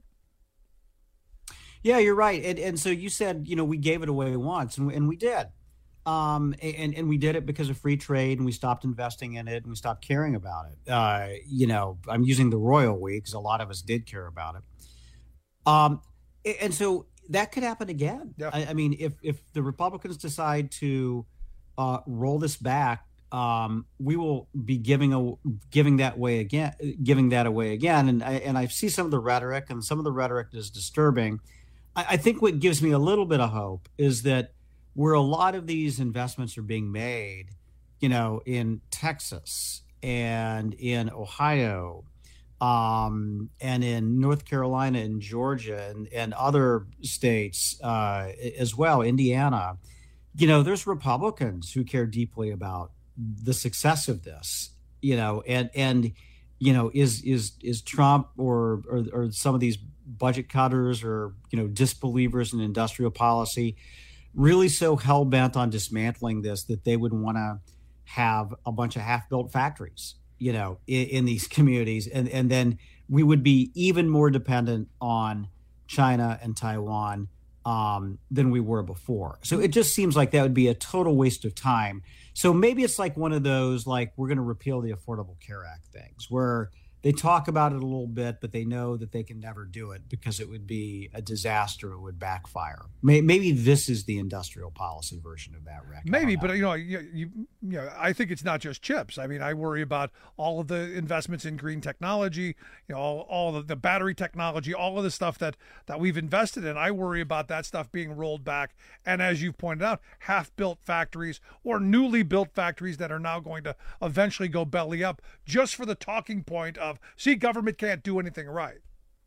Yeah, you're right. And, and so you said, you know, we gave it away once, and, and we did. Um, and, and we did it because of free trade, and we stopped investing in it, and we stopped caring about it. Uh, you know, I'm using the royal we because a lot of us did care about it. Um, and so that could happen again. Yeah. I, I mean, if if the Republicans decide to uh, roll this back, um, we will be giving a giving that way again, giving that away again. And I, and I see some of the rhetoric, and some of the rhetoric is disturbing. I, I think what gives me a little bit of hope is that where a lot of these investments are being made, you know, in Texas and in Ohio, um, and in North Carolina and Georgia and, and other states uh, as well, Indiana, you know, there's Republicans who care deeply about the success of this, you know, and, and, you know, is, is, is Trump or, or, or some of these budget cutters or, you know, disbelievers in industrial policy really so hell-bent on dismantling this that they would want to have a bunch of half-built factories, you know, in, in these communities. And, and then we would be even more dependent on China and Taiwan um, than we were before. So it just seems like that would be a total waste of time. So maybe it's like one of those, like, we're going to repeal the Affordable Care Act things where they talk about it a little bit, but they know that they can never do it because it would be a disaster. It would backfire. Maybe this is the industrial policy version of that, Rick. Maybe, but you know, you, you, you know, I think it's not just chips. I mean, I worry about all of the investments in green technology, you know, all, all of the battery technology, all of the stuff that, that we've invested in. I worry about that stuff being rolled back. And as you've pointed out, half-built factories or newly built factories that are now going to eventually go belly up just for the talking point of, see, government can't do anything right.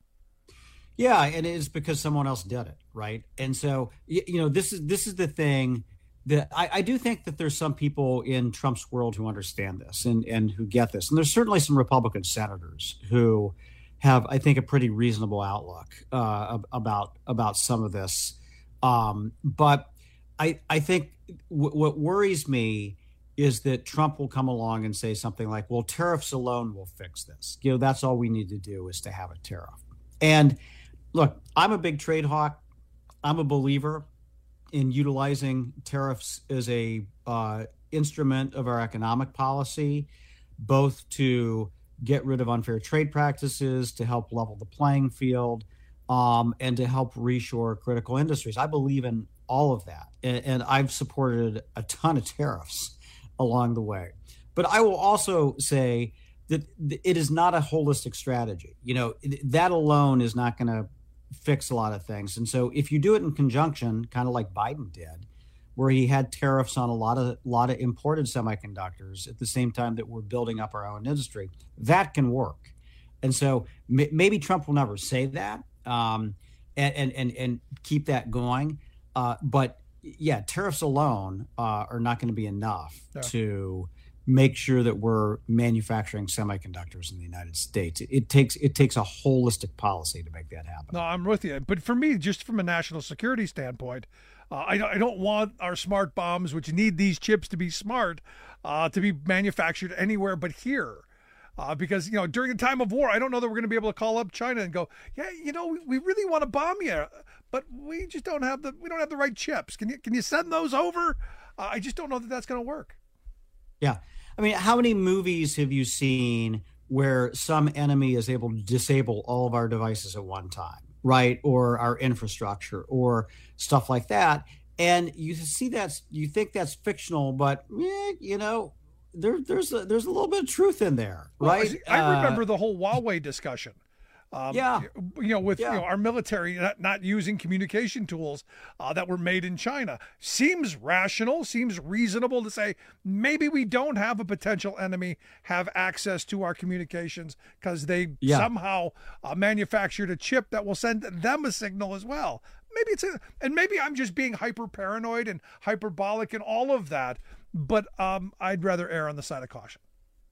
Yeah, and it is because someone else did it, right? And so, you know, this is this is the thing that I, I do think that there's some people in Trump's world who understand this and, and who get this. And there's certainly some Republican senators who have, I think, a pretty reasonable outlook uh, about about some of this. Um, but I I think w- what worries me is that Trump will come along and say something like, well, tariffs alone will fix this. You know, that's all we need to do is to have a tariff. And look, I'm a big trade hawk. I'm a believer in utilizing tariffs as a uh, instrument of our economic policy, both to get rid of unfair trade practices, to help level the playing field, um, and to help reshore critical industries. I believe in all of that. And, and I've supported a ton of tariffs along the way. But I will also say that it is not a holistic strategy. You know, that alone is not going to fix a lot of things. And so if you do it in conjunction, kind of like Biden did, where he had tariffs on a lot of lot of imported semiconductors at the same time that we're building up our own industry, that can work. And so m- maybe Trump will never say that um, and, and, and, and keep that going. Uh, but yeah, tariffs alone uh, are not going to be enough yeah. to make sure that we're manufacturing semiconductors in the United States. It, it takes it takes a holistic policy to make that happen. No, I'm with you. But for me, just from a national security standpoint, uh, I, I don't want our smart bombs, which need these chips to be smart, uh, to be manufactured anywhere but here. Uh, because, you know, during a time of war, I don't know that we're going to be able to call up China and go, yeah, you know, we, we really want to bomb you, but we just don't have the we don't have the right chips. Can you can you send those over? Uh, I just don't know that that's going to work. Yeah. I mean, how many movies have you seen where some enemy is able to disable all of our devices at one time, right? Or our infrastructure or stuff like that. And you see that's you think that's fictional, but, eh, you know, There, there's a, there's a little bit of truth in there, right? Well, I remember uh, the whole Huawei discussion. Um, yeah, you know, with yeah. you know, our military not, not using communication tools uh, that were made in China seems rational, seems reasonable to say maybe we don't have a potential enemy have access to our communications because they yeah. somehow uh, manufactured a chip that will send them a signal as well. Maybe it's a, and maybe I'm just being hyper paranoid and hyperbolic and all of that. But um, I'd rather err on the side of caution.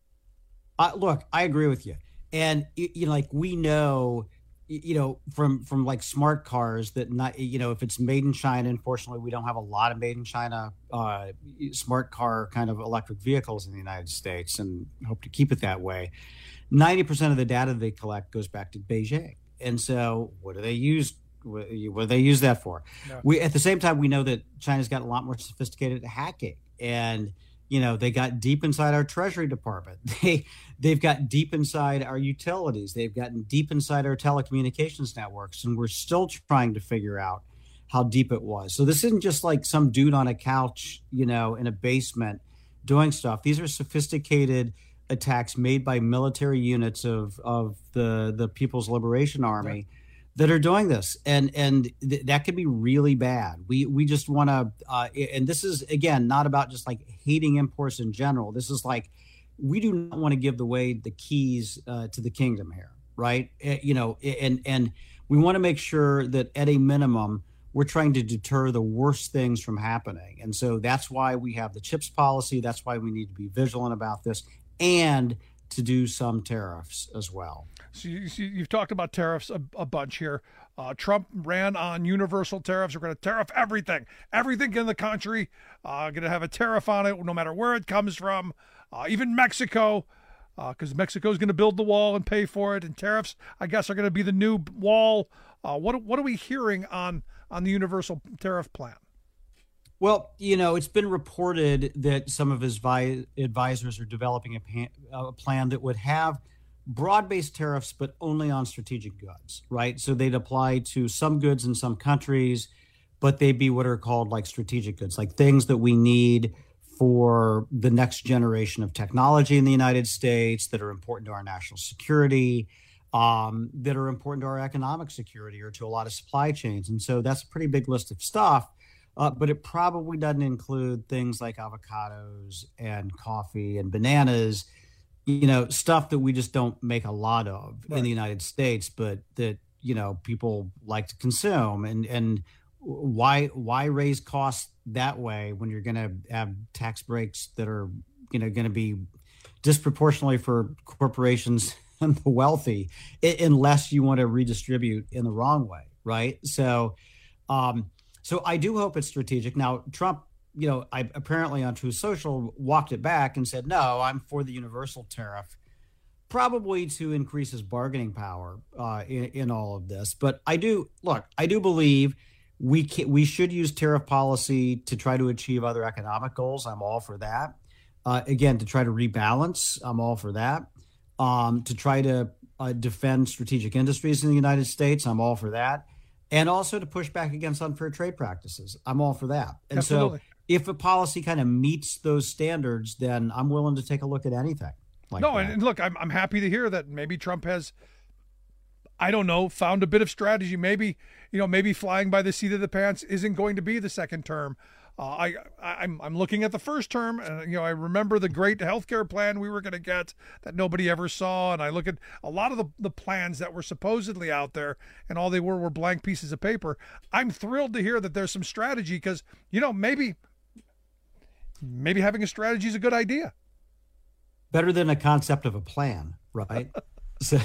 Uh, look, I agree with you. And, you know, like we know, you know, from from like smart cars that not, you know, if it's made in China, unfortunately, we don't have a lot of made in China uh, smart car kind of electric vehicles in the United States and hope to keep it that way. ninety percent of the data they collect goes back to Beijing. And so what do they use? What do they use that for? No. We at the same time, we know that China's got a lot more sophisticated hacking. And, you know, they got deep inside our Treasury Department. They, they've got deep inside our utilities. They've gotten deep inside our telecommunications networks. And we're still trying to figure out how deep it was. So this isn't just like some dude on a couch, you know, in a basement doing stuff. These are sophisticated attacks made by military units of, of the, the People's Liberation Army. Yeah. that are doing this. And and th- that could be really bad. We we just want to, uh, and this is, again, not about just like hating imports in general. This is like, we do not want to give the way the keys uh, to the kingdom here, right? Uh, you know, and and we want to make sure that at a minimum, we're trying to deter the worst things from happening. And so that's why we have the CHIPS policy. That's why we need to be vigilant about this and to do some tariffs as well. So you, you've talked about tariffs a, a bunch here. Uh, Trump ran on universal tariffs. We're going to tariff everything, everything in the country. Uh, going to have a tariff on it, no matter where it comes from, uh, even Mexico, because uh, Mexico is going to build the wall and pay for it. And tariffs, I guess, are going to be the new wall. Uh, what what are we hearing on on the universal tariff plan? Well, you know, it's been reported that some of his vi- advisors are developing a, pan- a plan that would have broad-based tariffs, but only on strategic goods, right? So they'd apply to some goods in some countries, but they'd be what are called like strategic goods, like things that we need for the next generation of technology in the United States that are important to our national security, um, that are important to our economic security or to a lot of supply chains. And so that's a pretty big list of stuff, uh, but it probably doesn't include things like avocados and coffee and bananas, you know, stuff that we just don't make a lot of right. in the United States, but that, you know, people like to consume. And, and why, why raise costs that way when you're going to have tax breaks that are, you know, going to be disproportionately for corporations and the wealthy, unless you want to redistribute in the wrong way. Right. So, um, so I do hope it's strategic. Now, Trump, you know, I apparently on Truth Social walked it back and said, no, I'm for the universal tariff, probably to increase his bargaining power uh, in, in all of this. But I do, look, I do believe we can, we should use tariff policy to try to achieve other economic goals. I'm all for that. Uh, again, to try to rebalance, I'm all for that. Um, to try to uh, defend strategic industries in the United States, I'm all for that. And also to push back against unfair trade practices, I'm all for that. And Absolutely. So if a policy kind of meets those standards, then I'm willing to take a look at anything. Like no, that. and look, I'm I'm happy to hear that maybe Trump has, I don't know, found a bit of strategy. Maybe, you know, maybe flying by the seat of the pants isn't going to be the second term. Uh, I, I I'm I'm looking at the first term, and you know, I remember the great healthcare plan we were going to get that nobody ever saw, and I look at a lot of the the plans that were supposedly out there, and all they were were blank pieces of paper. I'm thrilled to hear that there's some strategy because, you know, maybe. Maybe having a strategy is a good idea. Better than a concept of a plan, right? so.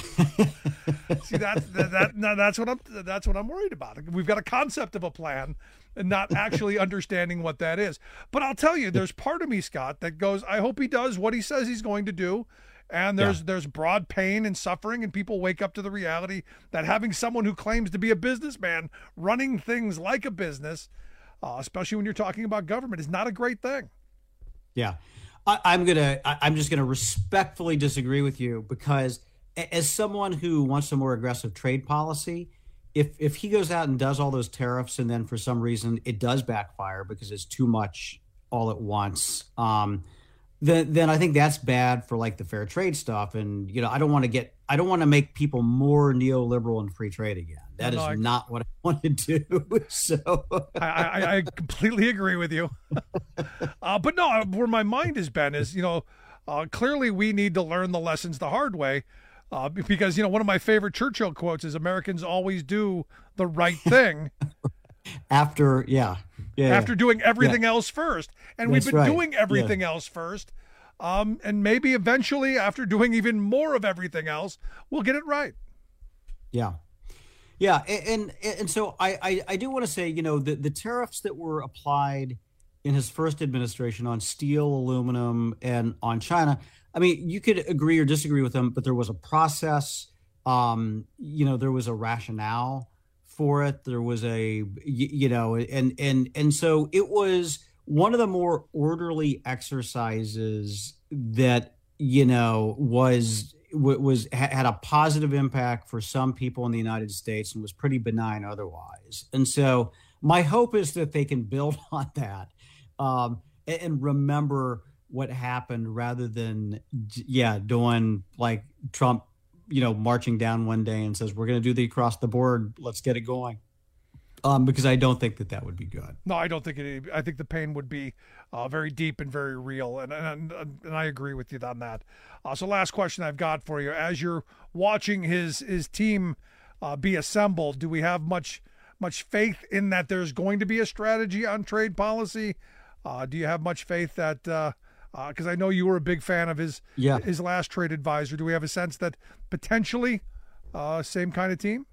See, that's that, that no, that's what I'm that's what I'm worried about. We've got a concept of a plan and not actually understanding what that is. But I'll tell you, there's part of me, Scott, that goes, I hope he does what he says he's going to do. And there's yeah. there's broad pain and suffering, and people wake up to the reality that having someone who claims to be a businessman running things like a business, uh, especially when you're talking about government, is not a great thing. Yeah, I, I'm gonna. I, I'm just gonna respectfully disagree with you because, as someone who wants a more aggressive trade policy, if if he goes out and does all those tariffs and then for some reason it does backfire because it's too much all at once, um, then then I think that's bad for like the fair trade stuff. And you know, I don't want to get. I don't want to make people more neoliberal and free trade again. That no, is no, not what I want to do. So I, I, I completely agree with you. uh, but no, where my mind has been is, you know, uh, clearly we need to learn the lessons the hard way uh, because, you know, one of my favorite Churchill quotes is Americans always do the right thing. After, yeah. yeah After doing everything yeah. else first. And That's we've been right. doing everything yeah. else first. Um, and maybe eventually after doing even more of everything else, we'll get it right. Yeah. Yeah, and and, and so I, I, I do want to say, you know, the, the tariffs that were applied in his first administration on steel, aluminum, and on China, I mean, you could agree or disagree with them, but there was a process. Um, you know, there was a rationale for it. There was a, you, you know, and and and so it was one of the more orderly exercises that, you know, was. was had a positive impact for some people in the United States and was pretty benign otherwise. And so my hope is that they can build on that um, and, and remember what happened rather than, yeah, doing like Trump, you know, marching down one day and says, we're going to do the across the board. Let's get it going. Um, because I don't think that that would be good. No, I don't think it. I think the pain would be uh, very deep and very real, and and and I agree with you on that. Uh, so, last question I've got for you: as you're watching his his team uh, be assembled, do we have much much faith in that there's going to be a strategy on trade policy? Uh, do you have much faith that? Because uh, uh, I know you were a big fan of his yeah. his last trade advisor. Do we have a sense that potentially uh, same kind of team?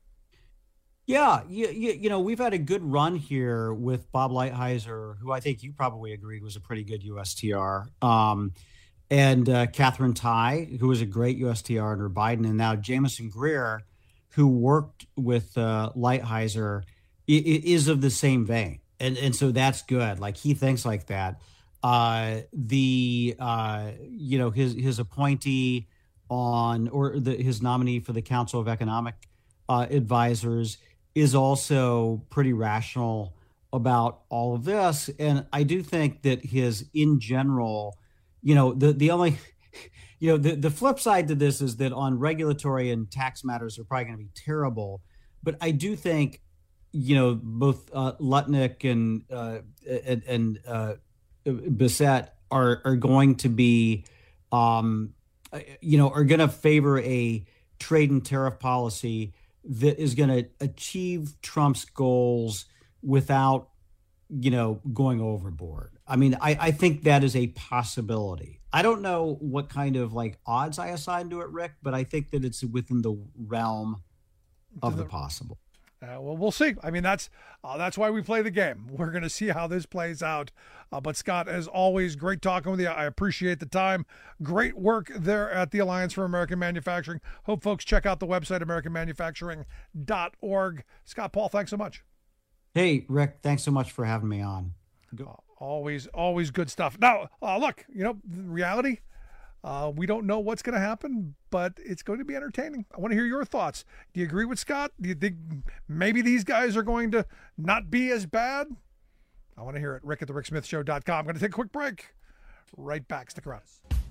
Yeah, you, you, you know, we've had a good run here with Bob Lighthizer, who I think you probably agreed was a pretty good U S T R, um, and uh, Catherine Tai, who was a great U S T R under Biden, and now Jameson Greer, who worked with uh, Lighthizer, is of the same vein, and and so that's good. Like he thinks like that. Uh, the uh, you know his his appointee on, or the, his nominee for the Council of Economic uh, Advisors is also pretty rational about all of this. And I do think that his, in general, you know, the, the only, you know, the, the flip side to this is that on regulatory and tax matters are probably going to be terrible. But I do think, you know, both uh, Lutnick and uh, and, and uh, Bissett are are going to be, um, you know, are going to favor a trade and tariff policy that is going to achieve Trump's goals without, you know, going overboard. I mean, I, I think that is a possibility. I don't know what kind of like odds I assign to it, Rick, but I think that it's within the realm of the possible. Uh, well, we'll see. I mean, that's uh, that's why we play the game. We're going to see how this plays out. Uh, but Scott, as always, great talking with you. I appreciate the time. Great work there at the Alliance for American Manufacturing. Hope folks check out the website, american manufacturing dot org. Scott Paul, thanks so much. Hey, Rick, thanks so much for having me on. Uh, always, always good stuff. Now, uh, look, you know, the reality, uh, we don't know what's going to happen, but it's going to be entertaining. I want to hear your thoughts. Do you agree with Scott? Do you think maybe these guys are going to not be as bad? I want to hear it. Rick at the rick smith show dot com. I'm going to take a quick break. Right back. Stick around.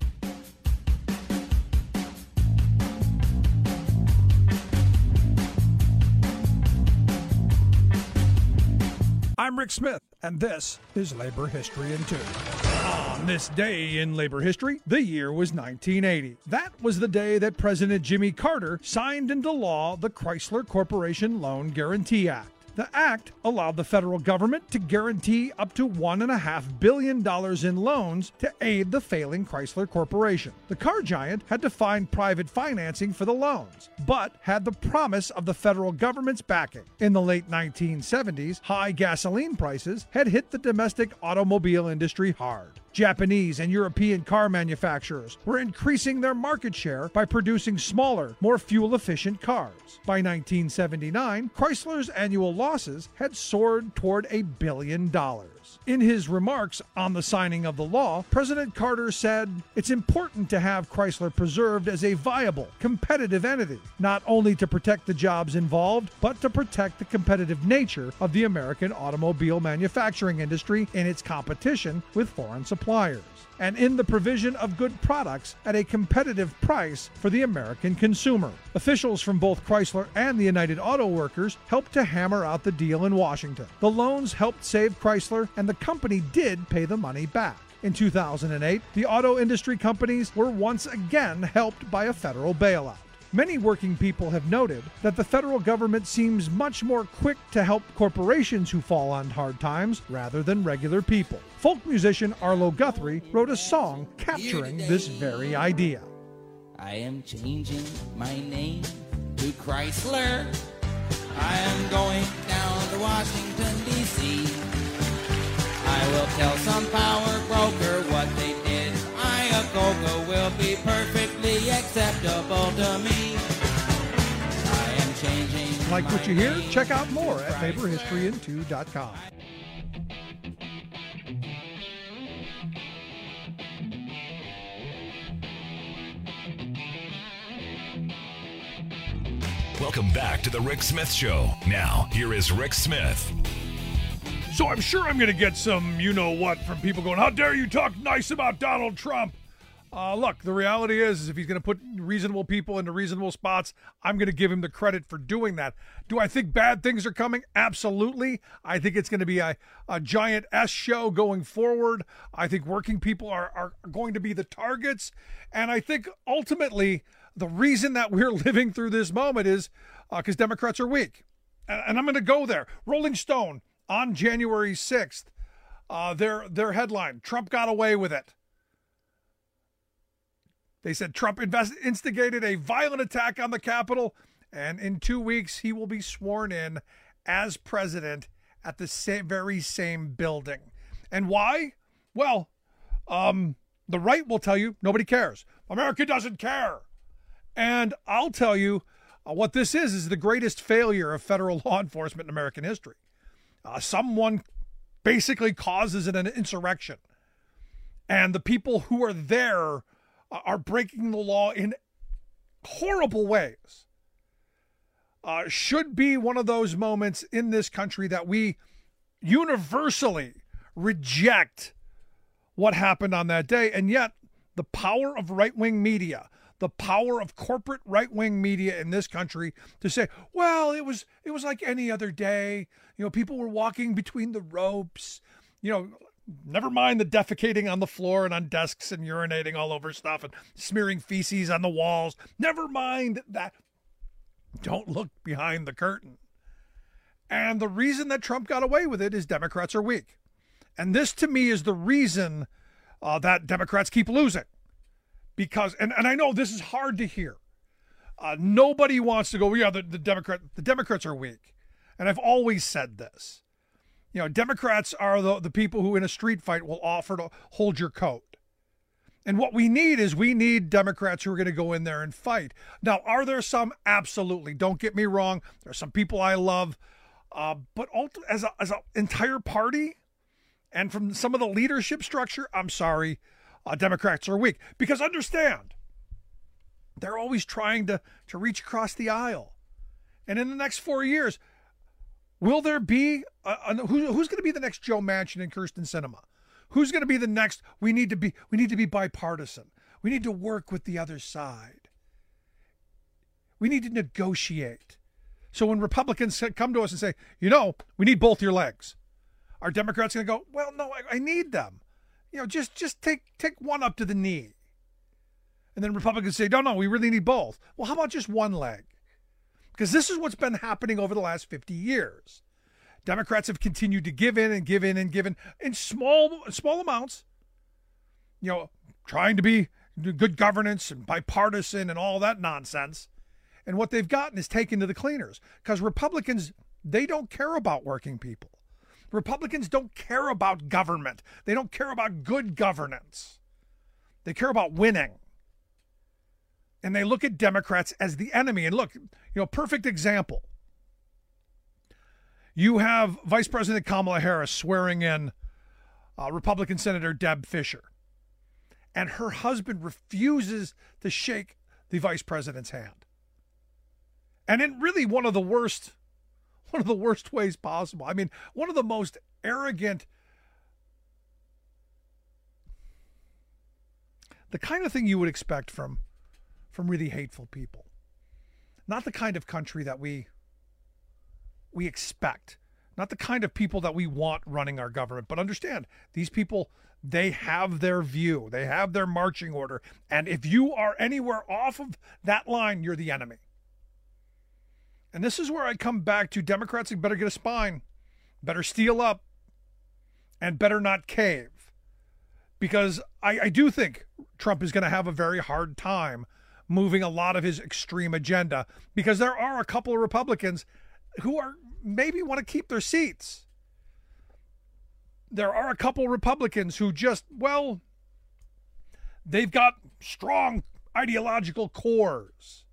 I'm Rick Smith, and this is Labor History in Two. On this day in labor history, the year was nineteen eighty. That was the day that President Jimmy Carter signed into law the Chrysler Corporation Loan Guarantee Act. The act allowed the federal government to guarantee up to one point five billion dollars in loans to aid the failing Chrysler Corporation. The car giant had to find private financing for the loans, but had the promise of the federal government's backing. In the late nineteen seventies, high gasoline prices had hit the domestic automobile industry hard. Japanese and European car manufacturers were increasing their market share by producing smaller, more fuel-efficient cars. By nineteen seventy-nine, Chrysler's annual losses had soared toward a billion dollars. In his remarks on the signing of the law, President Carter said, "It's important to have Chrysler preserved as a viable, competitive entity, not only to protect the jobs involved, but to protect the competitive nature of the American automobile manufacturing industry in its competition with foreign suppliers, and in the provision of good products at a competitive price for the American consumer." Officials from both Chrysler and the United Auto Workers helped to hammer out the deal in Washington. The loans helped save Chrysler, and the company did pay the money back. In two thousand eight, the auto industry companies were once again helped by a federal bailout. Many working people have noted that the federal government seems much more quick to help corporations who fall on hard times rather than regular people. Folk musician Arlo Guthrie wrote a song capturing this very idea. I am changing my name to Chrysler. I am going down to Washington, D C I will tell some power broker what they did. Iacocca will be perfectly acceptable to me. I am changing. Like what you hear? Check out more at labor history in two dot com. Welcome back to the Rick Smith Show. Now, here is Rick Smith. So I'm sure I'm going to get some you-know-what from people going, how dare you talk nice about Donald Trump? Uh, look, the reality is, is if he's going to put reasonable people into reasonable spots, I'm going to give him the credit for doing that. Do I think bad things are coming? Absolutely. I think it's going to be a, a giant S show going forward. I think working people are, are going to be the targets. And I think ultimately the reason that we're living through this moment is because uh, Democrats are weak. And, and I'm going to go there. Rolling Stone on January sixth, uh, their, their headline, Trump got away with it. They said Trump invest- instigated a violent attack on the Capitol, and in two weeks he will be sworn in as president at the same, very same building. And why? Well, um, the right will tell you nobody cares. America doesn't care. And I'll tell you uh, what this is, is the greatest failure of federal law enforcement in American history. Uh, someone basically causes an insurrection, and the people who are there are breaking the law in horrible ways, uh, should be one of those moments in this country that we universally reject what happened on that day. And yet the power of right-wing media, the power of corporate right-wing media in this country to say, well, it was it was like any other day. You know, people were walking between the ropes. You know, never mind the defecating on the floor and on desks and urinating all over stuff and smearing feces on the walls. Never mind that. Don't look behind the curtain. And the reason that Trump got away with it is Democrats are weak. And this, to me, is the reason uh, that Democrats keep losing. Because, and, and I know this is hard to hear. Uh, nobody wants to go, yeah, the, the Democrat, the Democrats are weak. And I've always said this. You know, Democrats are the, the people who in a street fight will offer to hold your coat. And what we need is we need Democrats who are going to go in there and fight. Now, are there some? Absolutely. Don't get me wrong. There are some people I love. Uh, but as an as a entire party and from some of the leadership structure, I'm sorry, uh, Democrats are weak. Because understand, they're always trying to, to reach across the aisle. And in the next four years, will there be, a, a, who, who's going to be the next Joe Manchin and Kyrsten Sinema? Who's going to be the next? We need to be, we need to be bipartisan. We need to work with the other side. We need to negotiate. So when Republicans come to us and say, you know, we need both your legs, are Democrats going to go, well, no, I, I need them. You know, just just take take one up to the knee. And then Republicans say, no, no, we really need both. Well, how about just one leg? Because this is what's been happening over the last fifty years. Democrats have continued to give in and give in and give in in small, small amounts, you know, trying to be good governance and bipartisan and all that nonsense. And what they've gotten is taken to the cleaners because Republicans, they don't care about working people. Republicans don't care about government. They don't care about good governance. They care about winning. And they look at Democrats as the enemy. And look, you know, perfect example. You have Vice President Kamala Harris swearing in uh, Republican Senator Deb Fischer. And her husband refuses to shake the vice president's hand. And in really one of the worst, one of the worst ways possible. I mean, one of the most arrogant, the kind of thing you would expect from, from really hateful people. Not the kind of country that we we expect. Not the kind of people that we want running our government. But understand, these people, they have their view. They have their marching order. And if you are anywhere off of that line, you're the enemy. And this is where I come back to Democrats who better get a spine, better steel up, and better not cave. Because I, I do think Trump is going to have a very hard time moving a lot of his extreme agenda because there are a couple of Republicans who are maybe want to keep their seats. There are a couple of Republicans who just, well, they've got strong ideological cores.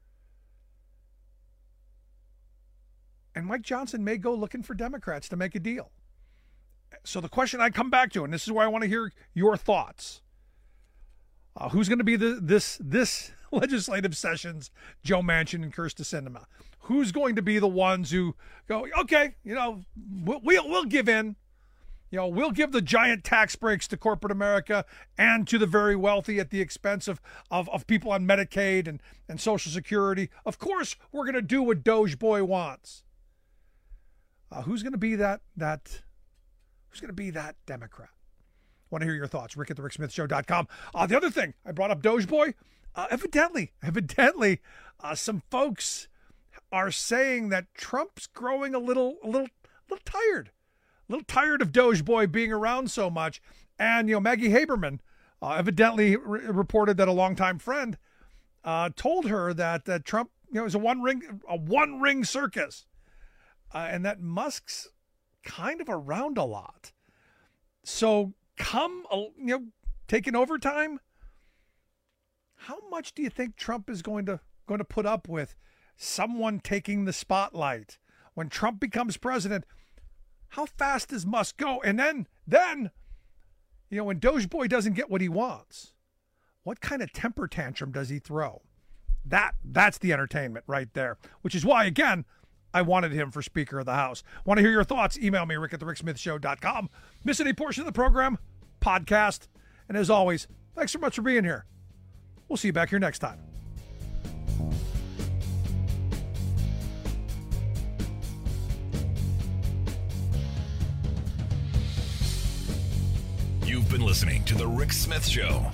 And Mike Johnson may go looking for Democrats to make a deal. So the question I come back to, and this is where I want to hear your thoughts. Uh, who's going to be the this this legislative session's Joe Manchin and Kyrsten Sinema? Who's going to be the ones who go, okay, you know, we'll, we'll we'll give in. You know, we'll give the giant tax breaks to corporate America and to the very wealthy at the expense of of, of people on Medicaid and, and Social Security. Of course, we're going to do what Doge Boy wants. Uh, who's going to be that that? Who's going to be that Democrat? I want to hear your thoughts. Rick at the Rick Smith Show dot com. Uh, the other thing, I brought up Doge Boy. Uh, evidently, evidently, uh, some folks are saying that Trump's growing a little, a little, a little tired, a little tired of Doge Boy being around so much. And you know, Maggie Haberman uh, evidently re- reported that a longtime friend uh, told her that that Trump, you know, is a one ring, a one ring circus, uh, and that Musk's kind of around a lot. So come, you know, taking overtime. How much do you think Trump is going to going to put up with someone taking the spotlight when Trump becomes president? How fast does Musk go? And then, then, you know, when Doge Boy doesn't get what he wants, what kind of temper tantrum does he throw? That That's the entertainment right there, which is why, again, I wanted him for Speaker of the House. Want to hear your thoughts? Email me, rick at the rick smith show dot com. Miss any portion of the program? Podcast. And as always, thanks so much for being here. We'll see you back here next time. You've been listening to The Rick Smith Show.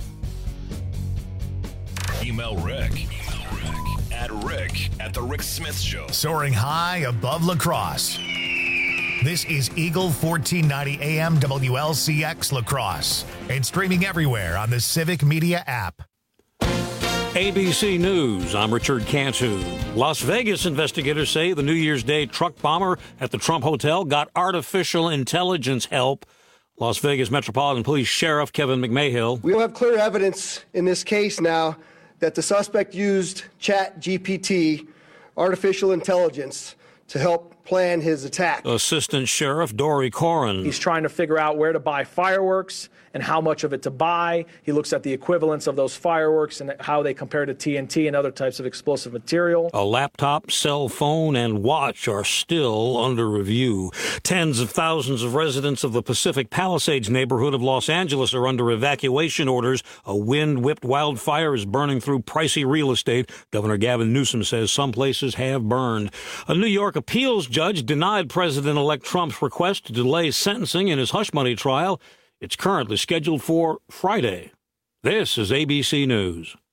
Email Rick, Email Rick at Rick at The Rick Smith Show. Soaring high above La Crosse. This is Eagle fourteen ninety A M W L C X La Crosse and streaming everywhere on the Civic Media app. A B C News, I'm Richard Cantu. Las Vegas investigators say the New Year's Day truck bomber at the Trump Hotel got artificial intelligence help. Las Vegas Metropolitan Police Sheriff Kevin McMahill. We will have clear evidence in this case now that the suspect used Chat G P T, artificial intelligence, to help plan his attack. Assistant Sheriff Dory Corrin. He's trying to figure out where to buy fireworks and how much of it to buy. He looks at the equivalence of those fireworks and how they compare to T N T and other types of explosive material. A laptop, cell phone, and watch are still under review. Tens of thousands of residents of the Pacific Palisades neighborhood of Los Angeles are under evacuation orders. A wind-whipped wildfire is burning through pricey real estate. Governor Gavin Newsom says some places have burned. A New York appeals judge denied President-elect Trump's request to delay sentencing in his hush money trial. It's currently scheduled for Friday. This is A B C News.